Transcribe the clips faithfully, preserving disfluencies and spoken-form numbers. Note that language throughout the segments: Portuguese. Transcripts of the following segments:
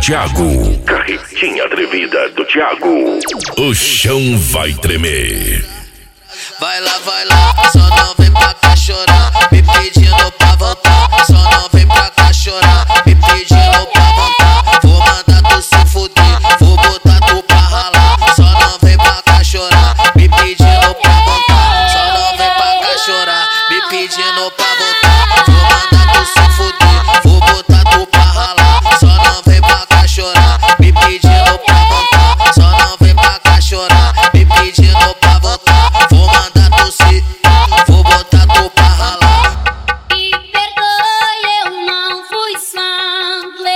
Thiago. Carretinha atrevida do Thiago. O chão vai tremer. Vai lá, vai lá, só não vem pra cá chorar, me pedindo pra voltar. Só não vem pra cá chorar, me pedindo pra voltar. Vou mandar tu se fuder, vou botar tu pra ralar. Só não vem pra cá chorar, me pedindo pra voltar. Só não vem pra cá chorar, me pedindo pra voltar. Vou mandar tu se fuder, vou botar tu pra ralar. Só não vem pra cá chorar, me pedindo pra voltar. Só não vem pra cá chorar, me pedindo pra voltar. Vou mandar tu se, vou botar tu pra ralar. Me perdoe, eu não fui santo,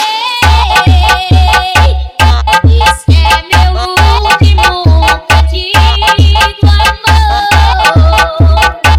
esse é meu último pedido, amor.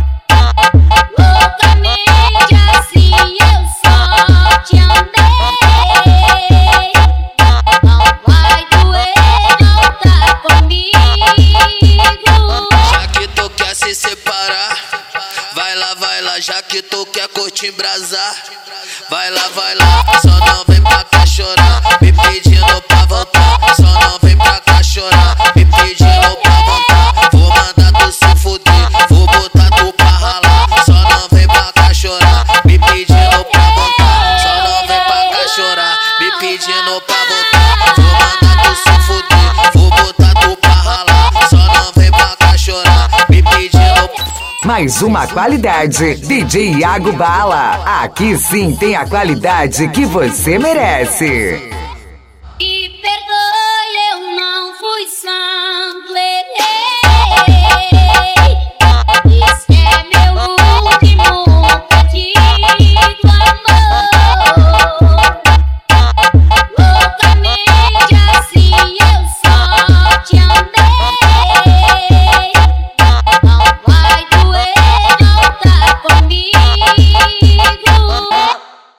Loucamente assim eu só te amei. Não vai doer voltar comigo. Já que tu quer se separar, vai lá, vai lá. Já que tu quer curtir embrasar, vai lá, vai lá. Só não vem pra cá chorar, me pedindo pra voltar. Só não vem pra cá chorar, me pedindo pra voltar. Vou mandar tu se fuder, vou botar tu pra ralar. Só não vem pra cá chorar, me pedindo pra voltar. Só não vem pra cá chorar, me pedindo pra voltar. Vou mandar tu se fuder, vou botar tu pra ralar. Só não vem pra cá chorar, me pedindo. Mais uma qualidade, D J Iago Bala. Aqui sim tem a qualidade que você merece.